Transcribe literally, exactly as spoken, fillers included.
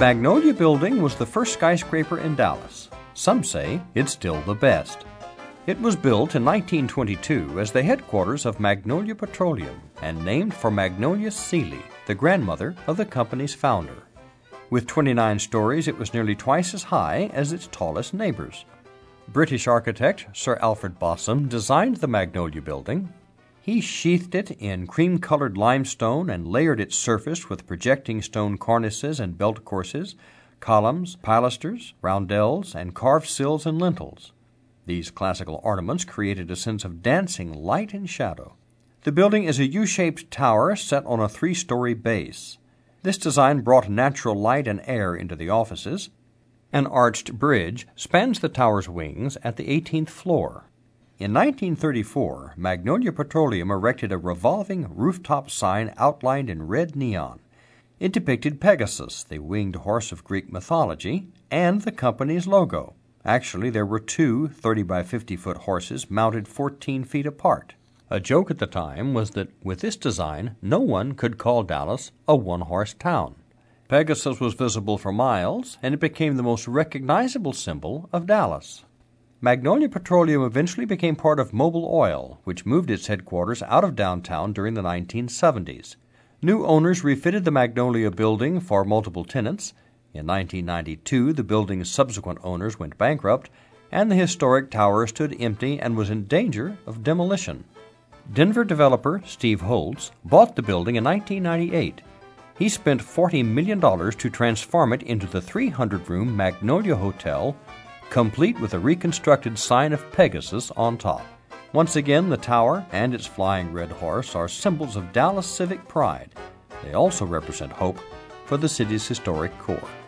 Magnolia Building was the first skyscraper in Dallas. Some say it's still the best. It was built in nineteen twenty-two as the headquarters of Magnolia Petroleum and named for Magnolia Sealy, the grandmother of the company's founder. With twenty-nine stories, it was nearly twice as high as its tallest neighbors. British architect Sir Alfred Bossum designed the Magnolia Building. He sheathed it in cream-colored limestone and layered its surface with projecting stone cornices and belt courses, columns, pilasters, roundels, and carved sills and lintels. These classical ornaments created a sense of dancing light and shadow. The building is a U-shaped tower set on a three-story base. This design brought natural light and air into the offices. An arched bridge spans the tower's wings at the eighteenth floor. In nineteen thirty-four, Magnolia Petroleum erected a revolving rooftop sign outlined in red neon. It depicted Pegasus, the winged horse of Greek mythology, and the company's logo. Actually, there were two thirty by fifty foot horses mounted fourteen feet apart. A joke at the time was that with this design, no one could call Dallas a one-horse town. Pegasus was visible for miles, and it became the most recognizable symbol of Dallas. Magnolia Petroleum eventually became part of Mobil Oil, which moved its headquarters out of downtown during the nineteen seventies. New owners refitted the Magnolia Building for multiple tenants. In nineteen ninety-two, the building's subsequent owners went bankrupt, and the historic tower stood empty and was in danger of demolition. Denver developer Steve Holtz bought the building in nineteen ninety-eight. He spent forty million dollars to transform it into the three hundred room Magnolia Hotel, complete with a reconstructed sign of Pegasus on top. Once again, the tower and its flying red horse are symbols of Dallas civic pride. They also represent hope for the city's historic core.